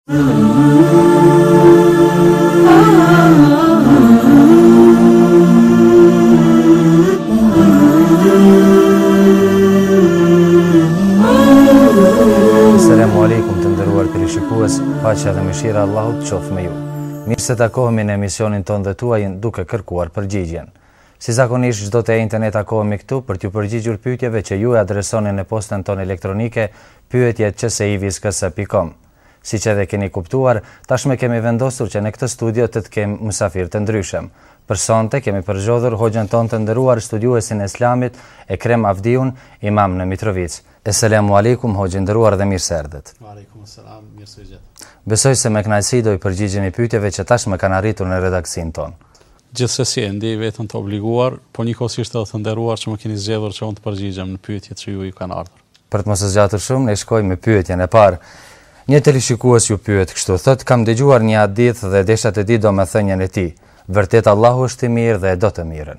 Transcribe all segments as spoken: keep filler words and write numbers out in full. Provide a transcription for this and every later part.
Asalamu alaikum të nderuar teleshikues, paqja dhe mëshira e Allahut qoftë me ju. Mirë se takohemi në emisionin tonë dhe tuaj duke kërkuar përgjigjen. Si zakonisht çdo të njëjtën ne takohemi këtu për t'ju përgjigjur pyetjeve që ju e adresoni në postën tonë elektronike pyetje at c s i viskas punkt com. Siç edhe keni kuptuar, tashmë kemi vendosur që në këtë studio të të kemi mysafir të ndryshëm. Për sonte kemi përzgjedhur hoxhën tonë të nderuar studiuesin e Islamit Ekrem Avdiun, imam në Mitrovic. Asalamu alaikum hoxhë nderuar dhe mirë se erdhët. Wa alaikum assalam, mirë se jeni. Besoj se me kënaqësi do i përgjigjeni pyetjeve që tashmë kanë arritur në redaksin tonë. Gjithsesi e ndej veten të obliguar, po njëkohësisht edhe të nderuar që më keni zgjedhur që unë të përgjigjem në pyetjet që ju i kanë ardhur. Për të mos zgjatur shumë, ne shkojmë me pyetjen e parë. Një teleshikues ju pyet kështu, thotë kam dëgjuar një hadith dhe desha të di domethënien e tij. Vërtet Allahu është i mirë dhe e do të mirën.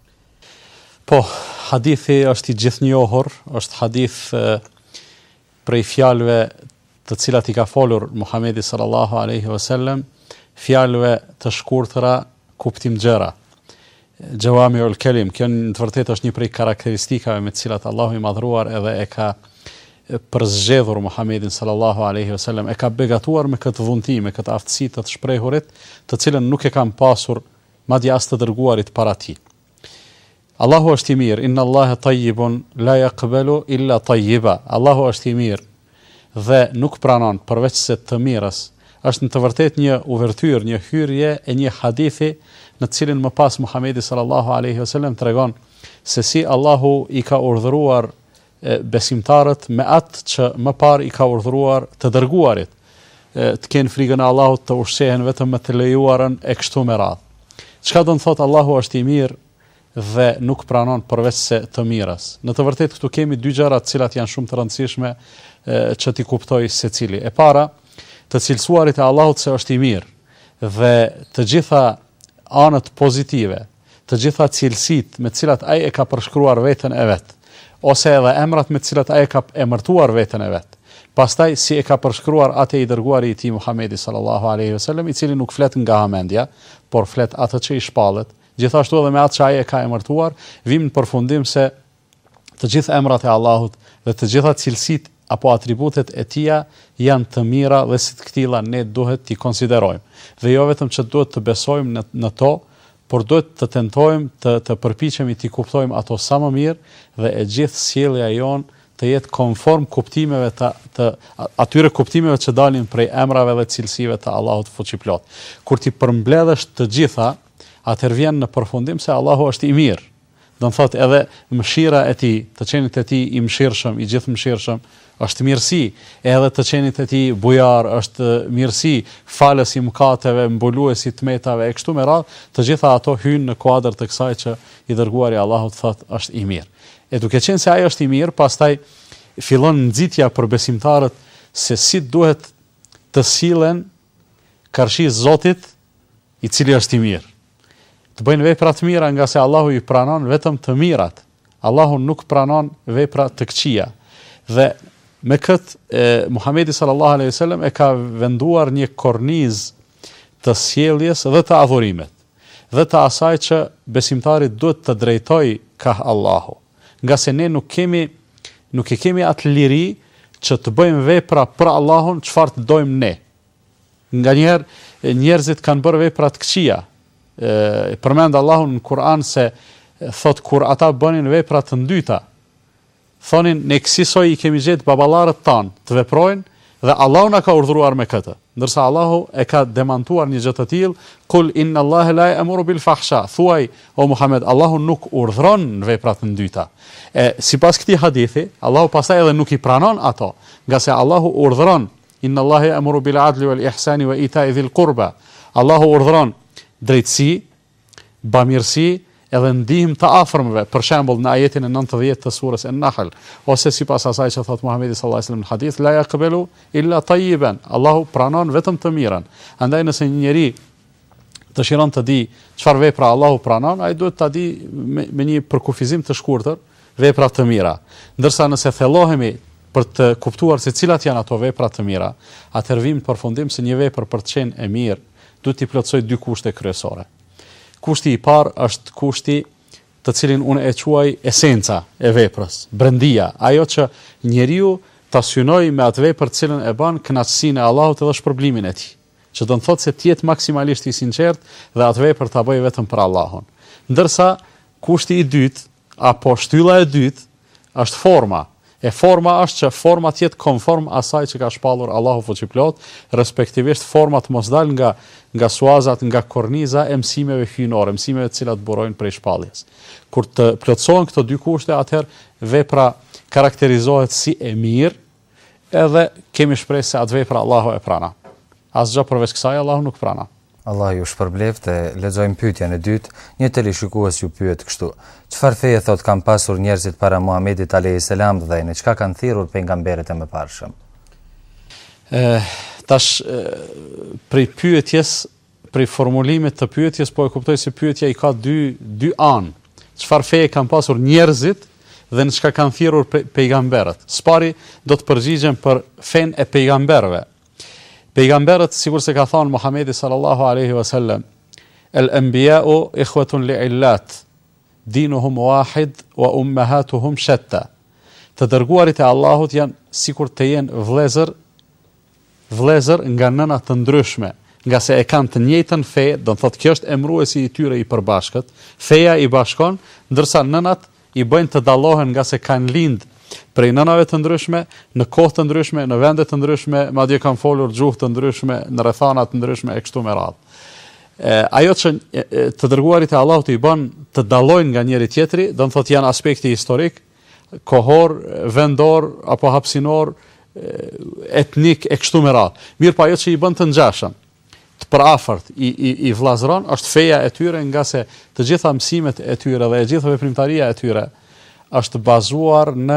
Po, hadithi është i gjithnjohur, është hadith e, prej fjalëve të cilat i ka folur Muhamedi sallallahu alaihi wasallam, fjalëve të shkurtra, kuptim gjëra. Gjawamiul kelim, kjo në të vërtetë është një prej karakteristikave me të cilat Allahu i madhruar edhe e ka përzgjedhur Muhamedin sallallahu alaihi wasallam, e ka begatuar me këtë vullneti, me këtë aftësi të të shprehurit, të cilën nuk e kanë pasur madje as të dërguarit para tij. Allahu është i mirë, inna Allaha tayyibun la yaqbalu illa tayyiba. Allahu është i mirë dhe nuk pranon përveç se të mirës. Është në të vërtetë një uvertyrë, një hyrje e një hadithi në të cilin më pas Muhamedi sallallahu alaihi wasallam tregon se si Allahu i ka urdhëruar besimtarët me atë që më parë i ka urdhëruar të dërguarit, të kenë frikën e Allahut, të ushqehen vetëm me të lejuarën e kështu me radhë. Çka do të thotë Allahu është i mirë dhe nuk pranon përveç se të mirës. Në të vërtetë këtu kemi dy gjëra të cilat janë shumë të rëndësishme që ti kuptoj secili. E para, të cilësuarit e Allahut se është i mirë dhe të gjitha anët pozitive, të gjitha cilësitë me të cilat ai e ka përshkruar veten e vet, ose edhe emrat me të cilat ai ka emërtuar veten e vet. Pastaj si e ka përshkruar atë i dërguari i tij Muhamedi sallallahu alaihi wasallam, i cili nuk flet nga hamendja, por flet atë që i shpallet. Gjithashtu edhe me atë që ai e ka emërtuar, vim në përfundim se të gjithë emrat e Allahut dhe të gjitha cilësitë apo atributet e tija janë të mira dhe si të këtilla ne duhet t'i konsiderojmë. Dhe jo vetëm që duhet të besojmë në, në to, por duhet të tentojmë të, të përpiqemi t'i kuptojmë ato sa më mirë dhe e gjithë sjellja jon të jetë konform kuptimeve të, të atyre kuptimeve që dalin prej emrave dhe cilësive të Allahut fuqiplot. Kur ti përmbledhësh të gjitha, atëherë vjen në përfundim se Allahu është i mirë. Do të thotë edhe mëshira e tij, të qenit e tij i mëshirshëm, i gjithë mëshirshëm, është mirësi, edhe të qenit e tij bujar është mirësi, falës i mëkateve, mbuluesi të tmetave e kështu me radhë, të gjitha ato hyjnë në kuadër të kësaj që i dërguari Allahut thotë është i mirë. E duke qenë se ai është i mirë, pastaj fillon nxitja për besimtarët se si duhet të sillen karshi Zotit, i cili është i mirë. Të bëjnë vepra të mira nga se Allahu i pranon vetëm të mirat. Allahu nuk pranon vepra të këqija. Dhe me këtë Muhamedi sallallahu alaihi wasallam e ka venduar një kornizë të sjelljes dhe të adhurimit, dhe të asaj që besimtari duhet të drejtojë ka Allahu. Nga se ne nuk kemi nuk e kemi atë liri që të bëjmë vepra për Allahun çfarë të dojmë ne. Nganjëherë njerëzit kanë bërë vepra të këqija. E përmend Allahun në Kur'an se thot kur ata bënin vepra të dyta, thonin ne kësaj i kemi gjetë baballarët tan të veprojnë dhe Allahu na ka urdhëruar me këtë. Ndërsa Allahu e ka demantuar një gjë të tillë, kul inna Allaha la ya'muru bil fahsha. Thuaj o Muhammed, Allahu nuk urdhëron në veprat të dyta. E sipas këtij hadithi, Allahu pastaj edhe nuk i pranon ato, nga se Allahu urdhëron inna Allaha ya'muru bil adli wal ihsani wa ita'i dhil qurba. Allahu urdhëron drejtësi, bamirësi edhe ndihmë të afërmëve, për shembull në ajetin e nëntëdhjetë të surës An-Nahl, ose sipas asaj që thot Muhamedi sallallahu alaihi wasallam në hadith, la yaqbalu illa tayyiban. Allahu pranon vetëm të mirën. Andaj nëse një njeri dëshiron të di çfarë vepra Allahu pranon, ai duhet ta di me, me një përkufizim të shkurtër vepra të mira. Ndërsa nëse thellohemi për të kuptuar se cilat janë ato vepra të mira, atëherë vim në përfundim se një vepër për të qenë e mirë duhet t'i plotësoj dy kushte kryesore. Kushti i parë është kushti të cilin unë e quaj esenca e veprës, brendia, ajo që njeriu ta synoj me atë vepër të cilën e bën kënaqësinë e Allahut edhe shpërblimin e tij, që do të thotë se të jetë maksimalisht i sinqert dhe atë vepër ta bëjë vetëm për Allahun. Ndërsa kushti i dytë apo shtylla e dytë është forma. E forma është që forma të jetë konform asaj që ka shpallur Allahu fuqiplot, respektivisht forma të mos dal nga nga suazat, nga korniza e mësimeve hyjnore, mësimeve të cilat burojnë prej shpalljes. Kur të plotësohen këto dy kushte, atëherë vepra karakterizohet si e mirë, edhe kemi shpresë se atë vepra Allahu e prana. Asgjë përveç kësaj Allahu nuk prana. Allah ju shpërbleft, e lexojmë pyetjen e dytë. Një televizionist ju pyet kështu: çfarë feje thot kanë pasur njerëzit para Muhamedit alayhis salam dhe në çka kanë thirrur pejgamberët e mëparshëm? Ë tash prej pyetjes, prej formulimit të pyetjes, po e kuptoj se pyetja i ka dy dy anë. Çfarë feje kanë pasur njerëzit dhe në çka kanë thirrur pe, pejgamberët? Spari do të përgjigjem për fen e pejgamberëve. Pejgamberët, sikur se ka thënë Muhamedi sallallahu alaihi wasallam, el-anbiya'u ikhwatun li'illat, dinuhum wahid wa ummahatuhum shatta. Të dërguarit e Allahut janë sikur të jenë vëllezër, vëllezër nga nëna të ndryshme, nga se e kanë të njëjtën fe, do të thotë kjo është emëruesi i tyre i përbashkët, feja i bashkon, ndërsa nënat i bëjnë të dallohen nga se kanë lind prej nënave të ndryshme, në kohë të ndryshme, në vende të ndryshme, madje kanë folur gjuhë të ndryshme, në rrethana të ndryshme e kështu me radhë. Ajo që e, të dërguarit e Allahut i bën të dallojnë nga njëri tjetri, do të thotë janë aspekti historik, kohor, vendor apo hapësinor, etnik e kështu me radhë. Mirë, pa ajo që i bën të ngjashëm, të përafërt i i, i vllazëron është feja e tyre, nga se të gjitha mësimet e tyre dhe e gjitha veprimtaria e tyre është bazuar në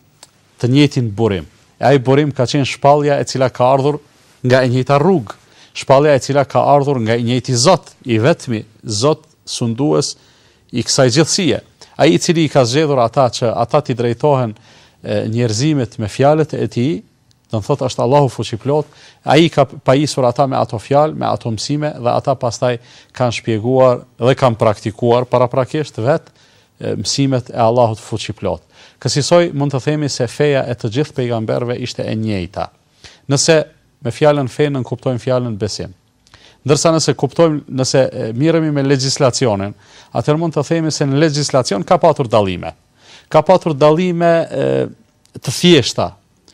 të njëjtin burim. E ai burim ka qenë shpallja e cila ka ardhur nga e njëjta rrugë, shpallja e cila ka ardhur nga i njëjti Zot, i vetmi Zot sundues i kësaj gjithësie. Ai i cili i ka zgjedhur ata që ata t'i drejtohen njerëzimit me fjalët e tij, do të thotë është Allahu fuqiplot, ai ka pajisur ata me ato fjalë, me ato mësime dhe ata pastaj kanë shpjeguar dhe kanë praktikuar paraprakisht vetë mësimet e Allahut fuqiplot. Kësaj mund të themi se feja e të gjithë pejgamberëve ishte e njëjta. Nëse me fjalën fe nën kuptojmë fjalën besim. Ndërsa nëse kuptojmë, nëse mirëmi me legjislacionin, atëherë mund të themi se në legjislacion ka patur dallime. Ka patur dallime e, të thjeshta,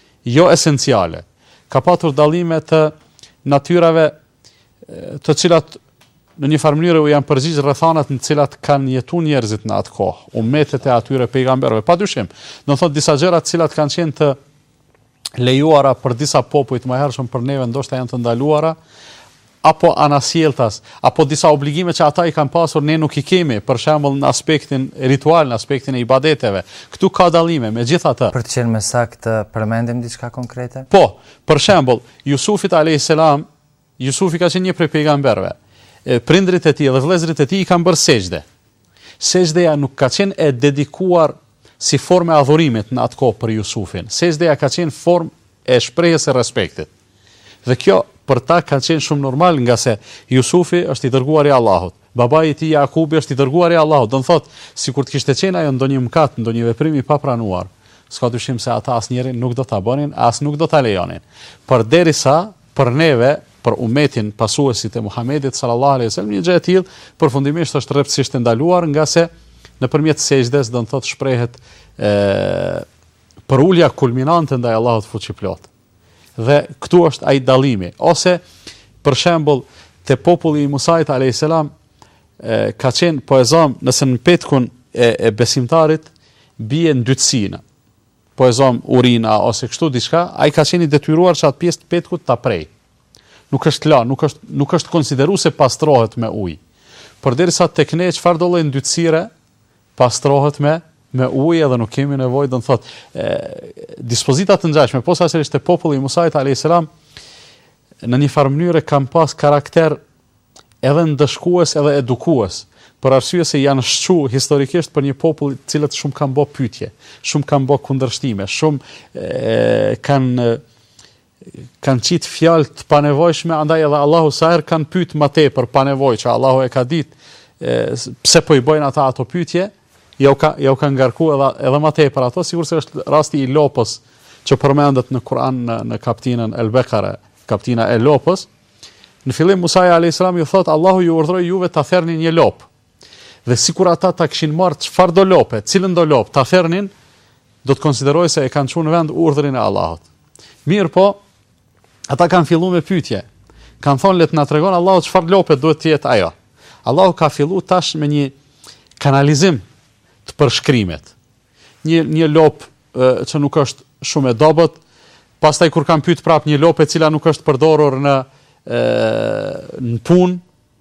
jo esenciale. Ka patur dallime të natyrave e, të cilat në një farë mënyrë u janë përgjigj rrethanat në të cilat kanë jetuar njerëzit në atë kohë, ummetet e atyre pejgamberëve. Padyshim, do të thotë disa gjëra të cilat kanë qenë të lejuara për disa popull të mëhershëm, për neve ndoshta janë të ndaluara, apo anasjelltas, apo disa obligime që ata i kanë pasur ne nuk i kemi, për shembull në aspektin ritual, në aspektin e ibadeteve. Këtu ka dallime, megjithatë. Për të qenë më saktë, përmendim diçka konkrete? Po, për shembull, Jusufit alayhis salam, Jusufi ka qenë një prej pejgamberëve. Prindrit e tij dhe vëllezërit e tij i kanë bërë sejdë. Sejdëja nuk ka qenë e dedikuar si formë e adhurimit në atë kohë për Jusufin. Sejdëja ka qenë formë e shprehjes së respektit. Dhe kjo për ta ka qenë shumë normal, nga se Jusufi është i dërguari i Allahut. Babai i tij Jakubi është i dërguari i Allahut. Do të thotë, sikur të kishte qenë ajo ndonjë mëkat, ndonjë veprim i papranuar, s'ka dyshim se ata asnjëri nuk do ta bënin, as nuk do ta lejonin. Përderisa për neve, për umetin pasuesit e Muhamedit sallallahu alaihi wasallam, një gjë e tillë përfundimisht është rreptësisht e ndaluar, nga se nëpërmjet sejdës do të thotë shprehet ë për ulja kulminante ndaj Allahut fuqiplot. Dhe këtu është ai dallimi. Ose për shembull te populli i Musait alayhis salam ka qenë poezam, nëse në petkun e, e besimtarit bie ndytësina, poezam urina ose kështu diçka, ai ka qenë i detyruar që atë pjesë të petkut ta prej. Nuk është la, nuk është nuk është konsideruar se pastrohet me ujë. Përderisa tek ne çfarë do lloj ndytësire pastrohet me me ujë, edhe nuk kemi nevojë, do të thotë, dispozita të ngjashme, posaçërisht te populli i Musait alayhis salam, në një farë mënyrë kanë pas karakter edhe ndëshkues edhe edukues. për arsye se janë shqu historikisht për një popull të cilët shumë kanë bë pyetje, shumë kanë bë kundërshtime, shumë e, kanë kanë qitë fjalë të panevojshme, andaj edhe Allahu sa herë kanë pyet më tepër pa nevojë, që Allahu e ka ditë pse po i bëjnë ata ato pyetje, ja u ka ja u ka ngarku edhe edhe më tepër ato, sigurisht është rasti i lopës që përmendet në Kur'an në, në kapitullin El-Bekare, kapitulla e lopës. Në fillim Musa alayhis salam ju thot Allahu ju urdhëroi juve ta therrni një lopë. Dhe sikur ata ta kishin marrë çfarë do lope, cilën do lopë ta therrnin, do të konsiderojë se e kanë çuar në vend urdhrin e Allahut. Mirë po, ata kanë filluar me pyetje. Kanë thonë le të na tregon Allahu çfarë lope duhet të jetë ajo. Allahu ka filluar tash me një kanalizim të përshkrimet. Një një lopë që nuk është shumë e dobët, pastaj kur kanë pyet prap një lopë e cila nuk është përdorur në e, në punë,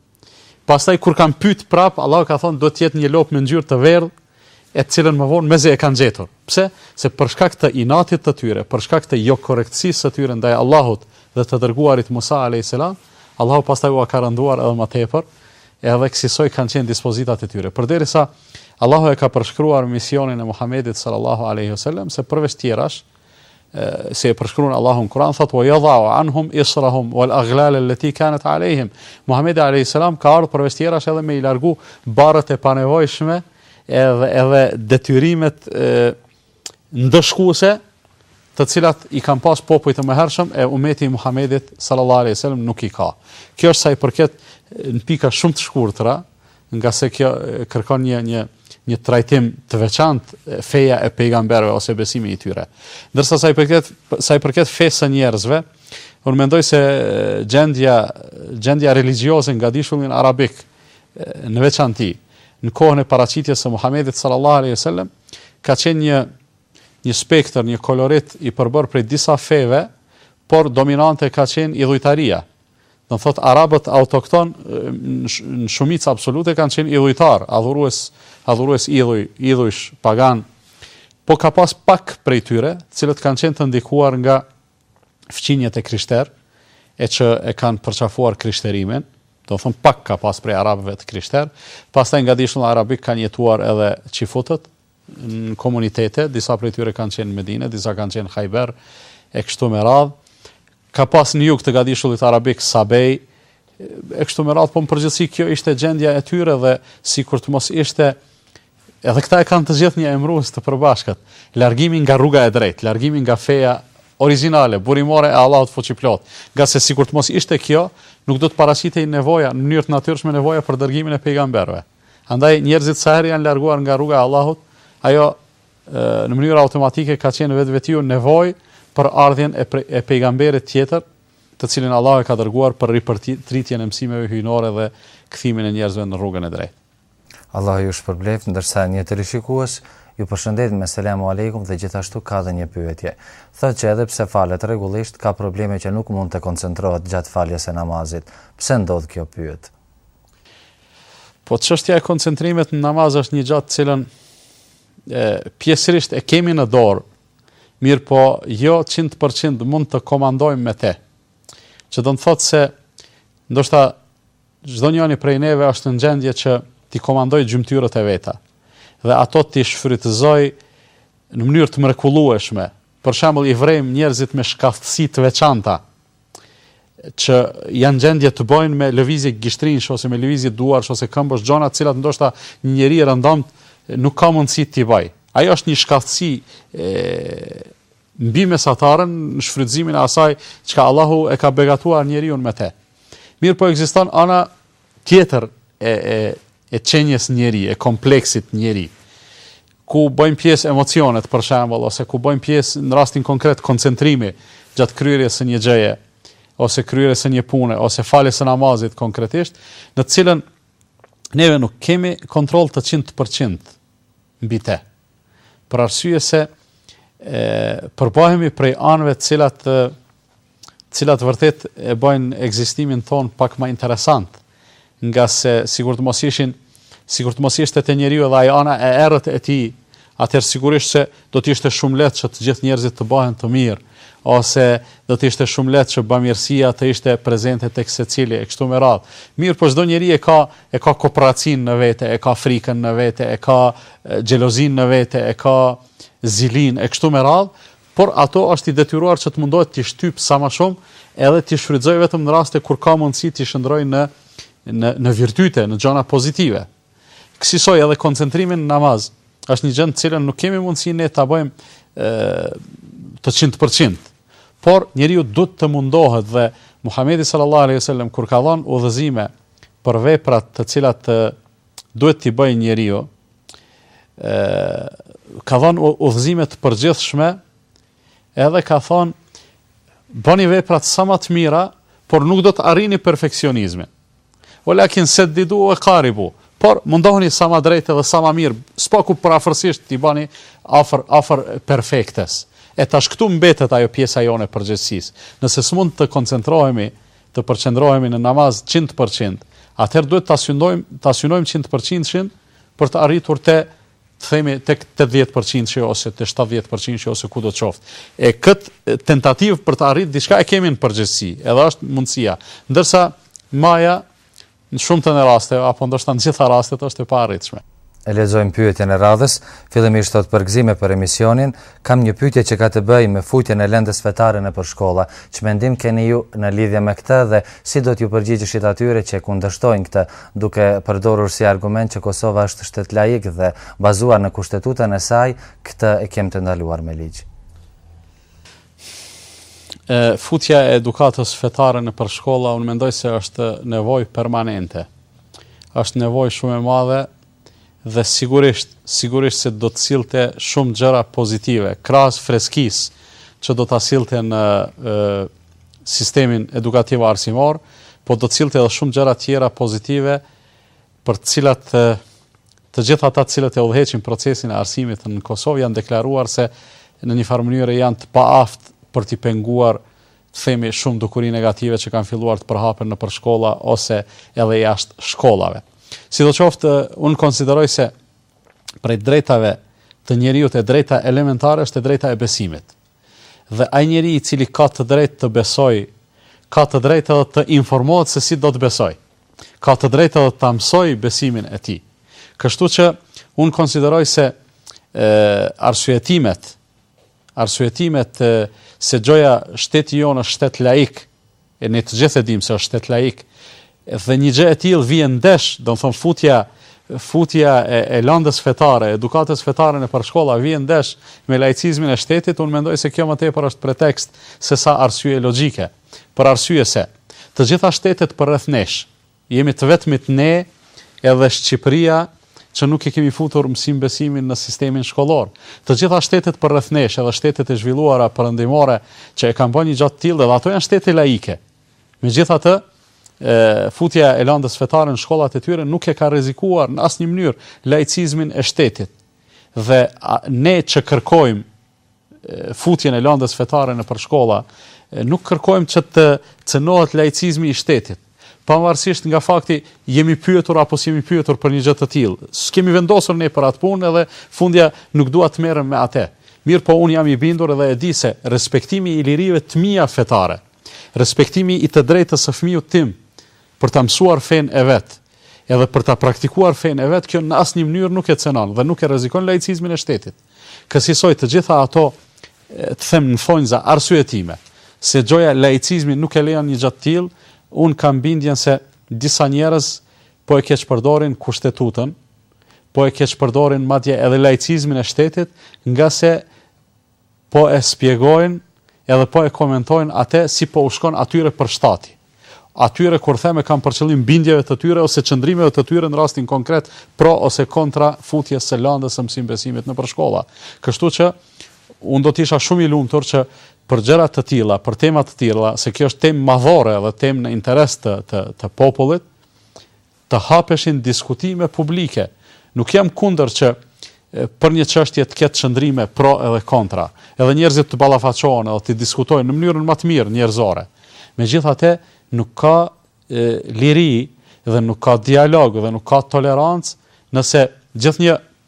pastaj kur kanë pyet prap, Allahu ka thonë do të jetë një lopë me ngjyrë të verdhë, e cilën më vonë meze e kanë gjetur. Pse? Se për shkak të inatit të tyre, për shkak të jo korrektësisë së tyre ndaj Allahut dhe të dërguarit Musa alayhis salam, Allahu pastaj u ka rënduar edhe më tepër, edhe kësaj kanë qenë dispozitat e tyre. Përderisa Allahu e ka përshkruar misionin e Muhamedit sallallahu alaihi wasallam se përveç tjerash, se e përshkruan Allahu në Kur'an, thot wa yadha'u anhum israhum wal aghlal allati kanat alayhim. Muhamedi alayhis salam ka ardhur përveç tjerash edhe me i largu barrat e panevojshme edhe edhe detyrimet e ndëshkuese të cilat i kanë pas popujt të mëhershëm e ummeti i Muhamedit sallallahu alaihi wasallam nuk i ka. Kjo është sa i përket në pika shumë të shkurtra, nga se kjo kërkon një një një trajtim të veçantë feja e pejgamberëve ose besimi i tyre. Ndërsa sa i përket sa i përket fesë së njerëzve, unë mendoj se gjendja gjendja religjioze nga dishullin arabik në veçanti në kohën e paraqitjes së Muhamedit sallallahu alaihi wasallam ka qenë një një spektër, një kolorit i përbërë prej disa feve, por dominante ka qenë idhujtaria. Do të thotë arabët autokton në shumicë absolute kanë qenë idhujtar, adhurues adhurues idhuj, idhujsh pagan, po ka pas pak prej tyre, cilët kanë qenë të ndikuar nga fqinjet e krishterë, e që e kanë përqafuar krishterimin, do të thonë pak ka pas prej arabëve të krishterë, pastaj nga dishullin arabik kanë jetuar edhe qifutët në komunitete, disa prej tyre kanë qenë në Medinë, disa kanë qenë Khajber, e kështu me radhë. Ka pas në jug të gadishullit arabik Sabej, e kështu me radhë, po në përgjithësi kjo ishte gjendja e tyre dhe sikur të mos ishte, edhe këta e kanë të gjithë një emrues të përbashkët, largimi nga rruga e drejtë, largimi nga feja origjinale, burimore e Allahut fuqiplot, nga se sikur të mos ishte kjo, nuk do të paraqitej nevoja, në mënyrë të natyrshme nevoja për dërgimin e pejgamberëve. Andaj njerëzit sa herë janë larguar nga rruga e Allahut, ajo në mënyrë automatike ka qenë vetvetiu nevojë për ardhjen e, e pejgamberit tjetër, të cilin Allah e ka dërguar për ripërtritjen e mësimeve hyjnore dhe kthimin e njerëzve në rrugën e drejtë. Allah ju shpërbleft, ndërsa një televizionist ju përshëndet me selamu aleikum dhe gjithashtu ka dhe një pyetje. Thotë që edhe pse falet rregullisht ka probleme që nuk mund të koncentrohet gjatë faljes së namazit. Pse ndodh kjo pyet? Po çështja e koncentrimit në namaz është një gjatë cilën e, pjesërisht e kemi në dorë, mirë po jo njëqind përqind mund të komandojmë me te. Që do të thotë se ndoshta çdo njëri prej neve është në gjendje që ti komandoj gjymtyrët e veta dhe ato ti shfrytëzoj në mënyrë të mrekullueshme. Për shembull i vrejmë njerëzit me shkaftësi të veçanta që janë gjendje të bojnë me lëvizje gishtrinsh ose me lëvizje duarsh ose këmbësh, gjona të cilat ndoshta një njeri i rëndomt nuk ka mundësi t'i bëj. Ajo është një shkaftësi e mbi mesatarën në shfrytëzimin e asaj çka Allahu e ka begatuar njeriu me te. Mirë po ekziston ana tjetër e e e çënjes njeri, e kompleksit njeri, ku bëjmë pjesë emocionet për shembull, ose ku bëjmë pjesë në rastin konkret koncentrimi gjatë kryerjes së një gjëje, ose kryerjes së një pune, ose faljes së namazit konkretisht, në të cilën neve nuk kemi kontroll të njëqind përqind mbi te. Për arsye se e, përbahemi prej anëve të cilat të cilat vërtet e bëjnë ekzistimin ton pak më interesant, nga se sikur të mos ishin, sikur të mos ishte te njeriu edhe ai ana e errët e tij, atëherë sigurisht se do të ishte shumë lehtë që të gjithë njerëzit të bahen të mirë, ose do të ishte shumë lehtë që bamirësia të ishte prezente tek secili e kështu me radhë. Mirë, po çdo njeri e ka e ka kooperacinë në vete, e ka frikën në vete, e ka xhelozinë në vete, e ka zilinë e kështu me radhë, por ato është i detyruar që të mundohet të shtyp sa më shumë, edhe të shfrytëzoj vetëm në raste kur ka mundësi të shndroj në në në virtyte, në gjëra pozitive. Kësaj edhe koncentrimin në namaz është një gjë të cilën nuk kemi mundësi ne ta bëjmë ë të njëntë përqind. Por njeriu duhet të mundohet, dhe Muhamedi sallallahu alaihi wasallam kur ka dhënë udhëzime për veprat të cilat duhet t'i bëjë njeriu, ë ka dhënë udhëzime të përgjithshme, edhe ka thonë bëni veprat sa më të mira, por nuk do të arrini perfeksionizmin. Walakin saddidu wa qaribu. Por mundohuni sa më drejt dhe sa më mirë, s'paku parafërsisht t'i bani afër afër perfektes. E tash këtu mbetet ajo pjesa jone e përgjegjësisë. Nëse s'mund të koncentrohemi, të përqendrohemi në namaz njëntë përqind, atëherë duhet ta synojmë, ta synojmë njëntë përqind për të arritur te të themi tek tetëdhjetë përqind ose te shtatëdhjetë përqind ose kudo të qoftë. E këtë tentativë për të arritur diçka e kemi në përgjithësi, edhe është mundësia. Ndërsa maja në shumë të në raste, apo ndoshta në gjitha rastet është e paarritshme. E lexojmë pyetjen e radhës. Fillimisht thot përgëzime për emisionin. Kam një pyetje që ka të bëjë me futjen e lëndës fetare nëpër shkolla. Ç'mendim keni ju në lidhje me këtë dhe si do t'ju përgjigjeshit atyre që kundërshtojnë këtë, duke përdorur si argument që Kosova është shtet laik dhe bazuar në kushtetutën e saj, këtë e kem të ndaluar me ligj. E, futja e edukatës fetare në për shkolla, unë mendoj se është nevojë permanente. Është nevojë shumë e madhe dhe sigurisht, sigurisht se do të sillte shumë gjëra pozitive, krahas freskisë që do ta sillte në e, sistemin edukativ arsimor, po do të sillte edhe shumë gjëra tjera pozitive për të cilat e, të gjitha ata të cilët e udhëheqin procesin e arsimit në Kosovë janë deklaruar se në një farë mënyrë janë të paaftë për t'i penguar, të themi, shumë dukuri negative që kanë filluar të përhapen në për shkolla ose edhe jashtë shkollave. Sidoqoftë, unë konsideroj se prej drejtave të njeriut e drejta elementare është e drejta e besimit. Dhe ai njeri i cili ka të drejtë të besoj, ka të drejtë edhe të informohet se si do të besoj. Ka të drejtë edhe të mësoj besimin e tij. Kështu që unë konsideroj se e, arsyetimet arsyetimet e, se gjoja shteti jonë është shtet laik, e ne të gjithë e dim se është shtet laik, dhe një gjë e tillë vjen ndesh, do të thonë futja futja e, e lëndës fetare, edukatës fetare në përshkolla vjen ndesh me laicizmin e shtetit, unë mendoj se kjo më tepër është pretekst se sa arsye logjike. Për arsye se të gjitha shtetet përreth nesh, jemi të vetmit ne edhe Shqipëria që nuk e kemi futur mësim besimin në sistemin shkollor. Të gjitha shtetet përreth nesh, edhe shtetet e zhvilluara perëndimore që e kanë bërë një gjatë tillë, dhe ato janë shtete laike. Megjithatë, futja e lëndës fetare në shkollat e tyre nuk e ka rrezikuar në asnjë mënyrë laicizmin e shtetit. Dhe a, ne që kërkojmë futjen e lëndës fetare në për shkolla, nuk kërkojmë që të cënohet laicizmi i shtetit. Pavarësisht nga fakti jemi pyetur apo s'jemi pyetur për një gjë të tillë. S'kemi vendosur ne për atë punë edhe fundja nuk dua të merrem me atë. Mirë, po unë jam i bindur edhe e di se respektimi i lirive të mia fetare, respektimi i të drejtës së fëmijët tim për ta mësuar fen e vet, edhe për ta praktikuar fen e vet, kjo në asnjë mënyrë nuk e cënon dhe nuk e rrezikon laicizmin e shtetit. Kësaj të gjitha ato të them në fonjza arsyetime se gjoja laicizmi nuk e lejon një gjë të tillë. Unë kam bindjen se disa njerëz po e keq përdorin kushtetutën, po e keq përdorin madje edhe laicizmin e shtetit, nga se po e spjegojnë edhe po e komentojnë atë si po u shkon atyre për shtati. Atyre kur them e kam për qëllim bindjeve të tyre ose qëndrimeve të tyre në rastin konkret pro ose kontra futjes së lëndës së mësim besimit në për shkolla. Kështu që unë do të isha shumë i lumtur që për gjëra të tilla, për tema të tilla, se kjo është temë madhore dhe temë në interes të, të, të popullit, të hapeshin diskutime publike. Nuk jam kundër që për një çështje të ketë çndrime pro edhe kontra, edhe njerëzit të ballafaqohen edhe të diskutojnë në mënyrën më të mirë njerëzore. Megjithatë, nuk ka e, liri dhe nuk ka dialog dhe nuk ka tolerancë nëse gjithnjë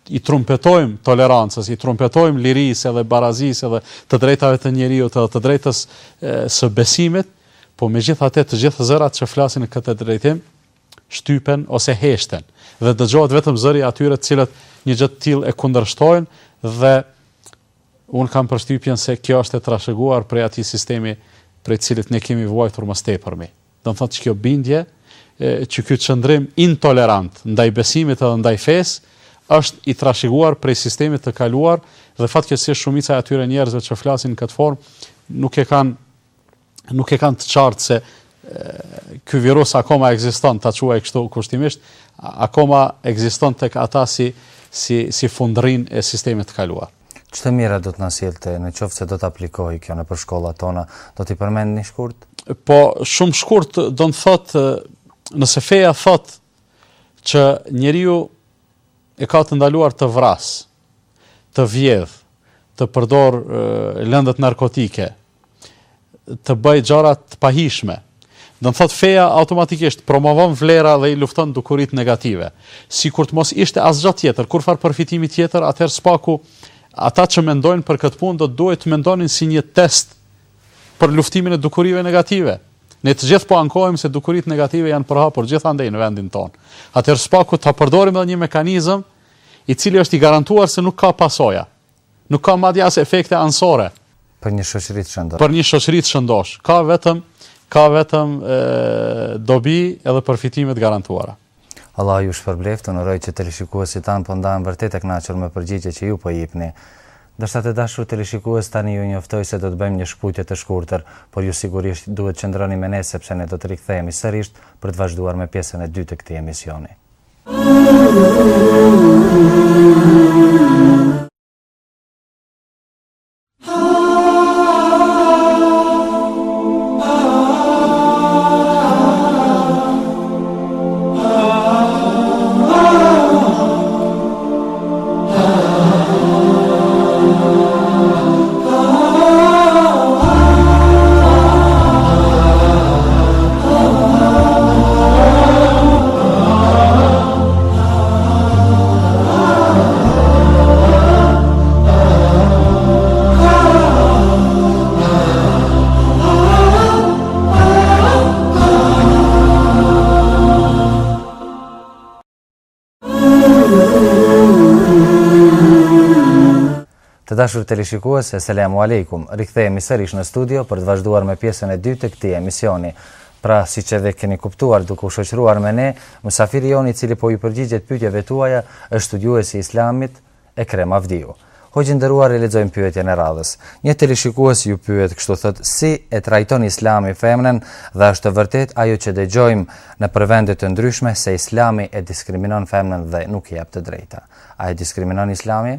i trumpetojmë tolerancës, i trumpetojmë lirisë edhe barazisë edhe të drejtave të njeriut edhe të drejtës e, së besimit, po megjithatë të gjithë zërat që flasin në këtë drejtim shtypen ose heshten dhe dëgjohet vetëm zëri atyre të cilët një gjë të tillë e kundërshtojnë dhe unë kam përshtypjen se kjo është e trashëguar prej atij sistemi prej cilit ne kemi vuajtur më tepërmi. Do të thotë që kjo bindje, e, që ky çndrim intolerant ndaj besimit edhe ndaj fesë është i trashëguar prej sistemit të kaluar dhe fatkeqësisht shumica e atyre njerëzve që flasin në këtë formë nuk e kanë nuk e kanë të qartë se ky virus akoma ekziston, ta quaj kështu kushtimisht, akoma ekziston tek ata si si si fundrin e sistemit të kaluar. Ç'të mira do të na sjellte në qoftë se do të aplikojë kjo në për shkollat tona, do t'i përmendni shkurt? Po shumë shkurt do të thotë, nëse feja thotë që njeriu e ka të ndaluar të vras, të vjedh, të përdor lëndët narkotike, të bëj gjëra të pahishme. Do të thotë feja automatikisht promovon vlera dhe i lufton dukuritë negative. Sikur të mos ishte asgjë tjetër, kurfar përfitimi tjetër, atëherë spaku ata që mendojnë për këtë punë do të duhet të mendonin si një test për luftimin e dukurive negative. Ne të gjithë po ankohemi se dukuritë negative janë përhapur gjithandej në vendin tonë. Atëherë spaku ta përdorim edhe një mekanizëm i cili është i garantuar se nuk ka pasoja. Nuk ka madje as efekte anësore. Për një shoqëri të shëndosh. Për një shoqëri të shëndosh. Ka vetëm ka vetëm e, dobi edhe përfitime të garantuara. Allah ju shpërbleft, onoroj që teleshikuesit tanë po ndahen vërtet e kënaqur me përgjigjet që ju po jepni. Ndërsa të dashur teleshikues, tani ju njoftoj se do të bëjmë një shkputje të shkurtër, por ju sigurisht duhet qëndroni me ne sepse ne do të rikthehemi sërish për të vazhduar me pjesën e dytë të këtij emisioni. Të dashur teleshikues, selamu alejkum. Rikthehemi sërish në studio për të vazhduar me pjesën e dytë të këtij emisioni. Pra, siç edhe keni kuptuar duke u shoqëruar me ne, mysafiri jon i cili po ju përgjigjet pyetjeve tuaja është studiuesi i Islamit Ekrem Avdiu. Hoxhë nderuar, e lexojmë pyetjen e radhës. Një teleshikues ju pyet kështu thotë: si e trajton Islami femrën dhe është e vërtet ajo që dëgjojmë në përvende të ndryshme se Islami e diskriminon femrën dhe nuk i jep të drejta? A e diskriminon Islami?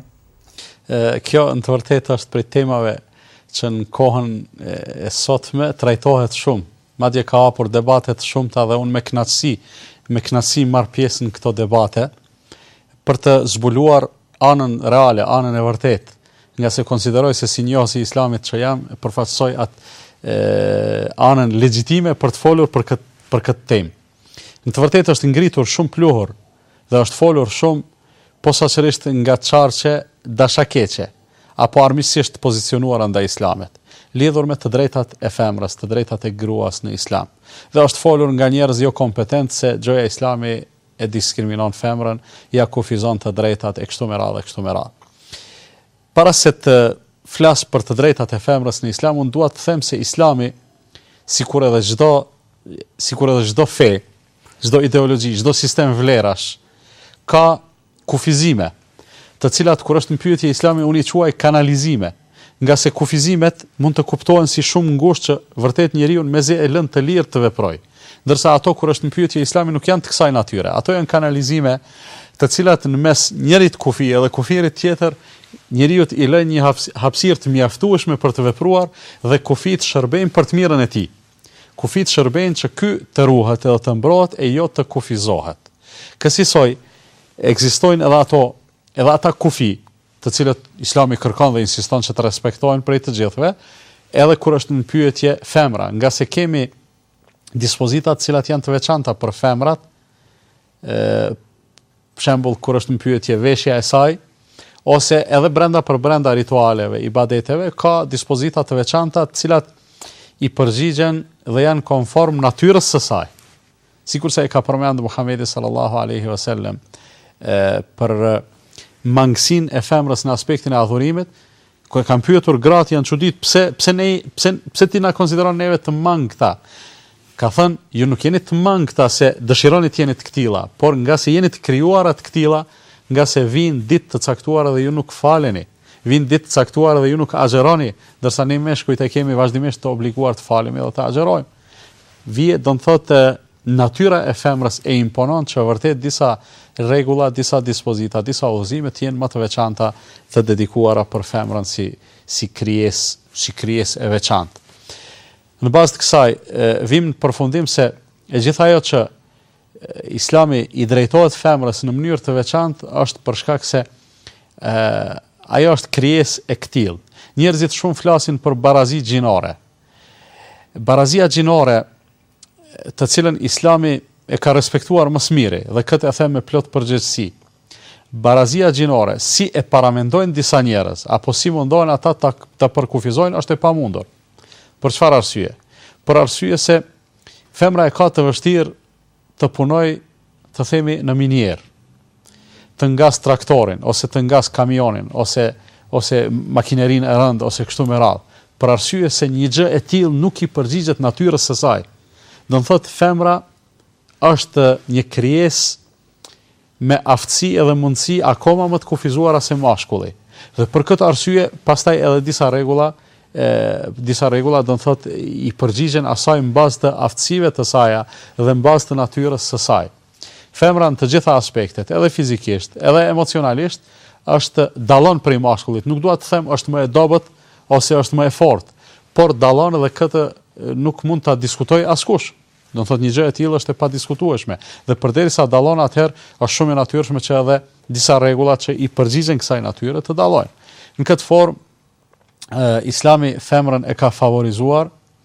Kjo në të vërtetë është prej temave që në kohën e sotme trajtohet shumë. Madje ka hapur debate të shumta dhe unë me kënaqësi, me kënaqësi marr pjesë në këto debate për të zbuluar anën reale, anën e vërtetë, nga se konsideroj se si njohës i Islamit që jam, përfaqësoj atë anën legjitime për të folur për këtë për këtë temë. Në të vërtetë është ngritur shumë pluhur dhe është folur shumë posaçërisht nga çarçe dashakeqe apo armiqësisht pozicionuar ndaj Islamit, lidhur me të drejtat e femrës, të drejtat e gruas në Islam. Dhe është folur nga njerëz jo kompetent se gjoja e Islami e diskriminon femrën, ja kufizon të drejtat e kështu me radhë, e kështu me radhë. Para se të flas për të drejtat e femrës në Islam, unë dua të them se Islami, sikur edhe çdo sikur edhe çdo fe, çdo ideologji, çdo sistem vlerash, ka kufizime, të cilat kur është në pyetje Islami unë i quaj kanalizime, nga se kufizimet mund të kuptohen si shumë ngushtë që vërtet njeriu mezi e lën të lirë të veprojë. Ndërsa ato kur është në pyetje Islami nuk janë të kësaj natyre. Ato janë kanalizime të cilat në mes njërit kufi edhe kufirit tjetër njeriu i lën një hapësirë të mjaftueshme për të vepruar dhe kufit shërbejnë për të mirën e tij. Kufit shërbejnë që ky të ruhet edhe të mbrohet e jo të kufizohet. Kësaj ekzistojnë edhe ato edhe ata kufi, të cilët Islami kërkon dhe insiston që të respektohen prej të gjithëve, edhe kur është në pyetje femra, nga se kemi dispozitat cilat janë të veçanta për femrat, e, për shembull kur është në pyetje veshja e saj, ose edhe brenda për brenda ritualeve, ibadeteve, ka dispozita të veçanta të cilat i përgjigjen dhe janë konform natyrës së saj. Sikur se e ka përmendur Muhamedi sallallahu alaihi wasallam për mangësinë e femrës në aspektin e adhurimit, ku e kanë pyetur gratë janë çudit pse pse ne pse pse ti na konsideron neve të mangëta. Ka thënë, ju nuk jeni të mangëta se dëshironi të jeni të këtilla, por nga se jeni të krijuara të këtilla, nga se vinë ditë të caktuara dhe ju nuk faleni, vinë ditë të caktuara dhe ju nuk agjeroni, ndërsa ne meshkujt e kemi vazhdimisht të obliguar të falemi dhe të agjerojmë. Vije, do të thotë, natyra e femrës e imponon që vërtet disa rregulla, disa dispozita, disa udhëzime të jenë më të veçanta të dedikuara për femrën si si krijesë, si krijesë e veçantë. Në bazë të kësaj, vim në përfundim se e gjitha ajo që Islami i drejtohet femrës në mënyrë të veçantë është për shkak se e, ajo është krijesë e këtill. Njerëzit shumë flasin për barazi gjinore. Barazia gjinore, të cilën Islami e ka respektuar më së miri dhe këtë e them me plot përgjegjësi. Barazia gjinore, si e paramendojnë disa njerëz, apo si mundohen ata ta, ta përkufizojnë, është e pamundur. Për çfarë arsye? Për arsye se femra e ka të vështirë të punoj, të themi, në minier, të ngas traktorin, ose të ngas kamionin, ose, ose makinerin e rëndë, ose kështu me radhë, për arsye se një gjë e tillë nuk i përgjigjet natyrës së saj. Do të thotë femra është një krijesë me aftësi edhe mundësi akoma më të kufizuara se mashkulli. Dhe për këtë arsye, pastaj edhe disa rregulla E, disa rregulla do të thotë i përgjigjen asaj mbaz të aftësive të saja dhe mbaz të natyrës së saj. Femra në të gjitha aspektet, edhe fizikisht, edhe emocionalisht, është dallon prej mashkullit. Nuk dua të them është më e dobët ose është më e fortë, por dallon dhe këtë nuk mund ta diskutoj askush. Do të thotë një gjë e tillë është e padiskutueshme. Dhe përderisa dallon atëherë, është shumë e natyrshme që edhe disa rregulla që i përgjigjen kësaj natyre të dallojnë. Në këtë formë Uh, Islami femrën e ka favorizuar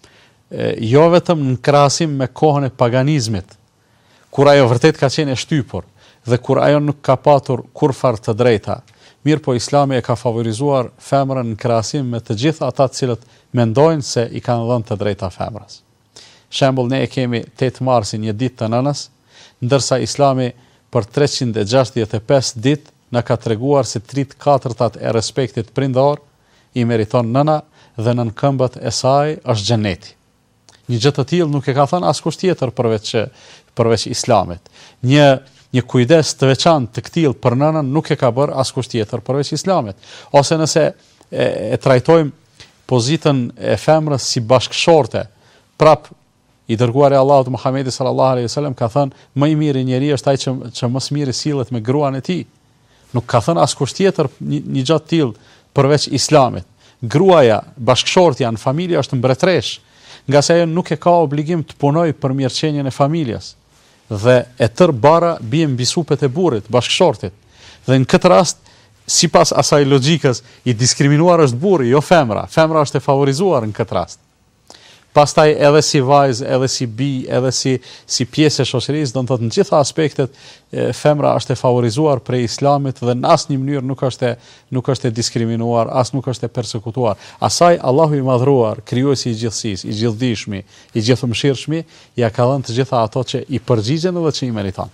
uh, jo vetëm në krahasim me kohën e paganizmit, kur ajo vërtet ka qenë e shtypur dhe kur ajo nuk ka patur kurfar të drejta. Mirë po Islami e ka favorizuar femrën në krahasim me të gjithë ata të cilët mendojnë se i kanë dhënë të drejta femrës. Shembull, ne e kemi tetë marsin, një ditë të nënës, ndërsa Islami për treqind e gjashtëdhjetë e pesë ditë na ka treguar se tre katërtat e respektit prindor i meriton nëna dhe nën këmbët e saj është xheneti. Një gjë të tillë nuk e ka thënë askush tjetër përveç përveç Islamit. Një një kujdes të veçantë të këtill për nënën nuk e ka bërë askush tjetër përveç Islamit. Ose nëse e, e trajtojmë pozitën e femrës si bashkëshorte, prap i dërguari i Allahut Muhamedi sallallahu alaihi wasallam ka thënë më i miri njeri është ai që që më së miri sillet me gruan e tij. Nuk ka thënë askush tjetër një, një gjë të tillë përveç Islamit. Gruaja, bashkëshortja në familje është mbretresh, nga se ajo nuk e ka obligim të punoj për mirëqenjen e familjes. Dhe e tër bara bie mbi supet e burrit, bashkëshortit. Dhe në këtë rast, sipas asaj logjikës, i diskriminuar është burri, jo femra. Femra është e favorizuar në këtë rast. Pastaj edhe si vajzë, edhe si bi, edhe si si pjesë e shoqërisë, do të thotë në gjitha aspektet e, femra është e favorizuar prej Islamit dhe në asnjë mënyrë nuk është e, nuk është e diskriminuar, as nuk është e persekutuar. Asaj Allahu i madhruar, krijuesi i gjithësisë, i gjithdijshmi, i gjithëmshirshmi, ja ka dhënë të gjitha ato që i përgjigjen dhe që i meriton.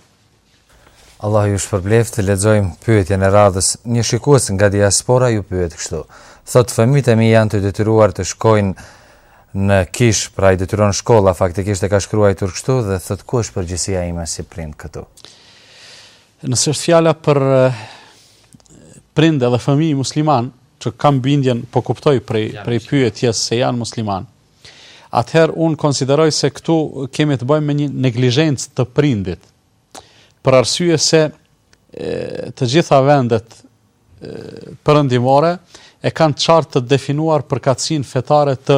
Allahu ju shpërbleft. Lexojmë pyetjen e radhës. Një shikues nga diaspora ju pyet kështu: thotë fëmijët e mi janë të detyruar të shkojnë në kish, pra i detyron shkolla, faktikisht e ka shkruar kështu dhe thot ku është përgjegjësia ime si prind këtu. Nëse është fjala për prind edhe fëmijë musliman që kanë bindjen, po kuptoj prej prej pyetjes se janë musliman, atëherë unë konsideroj se këtu kemi të bëjmë me një neglizhencë të prindit, për arsye se e, të gjitha vendet e, perëndimore e kanë qartë të definuar përkatësinë fetare të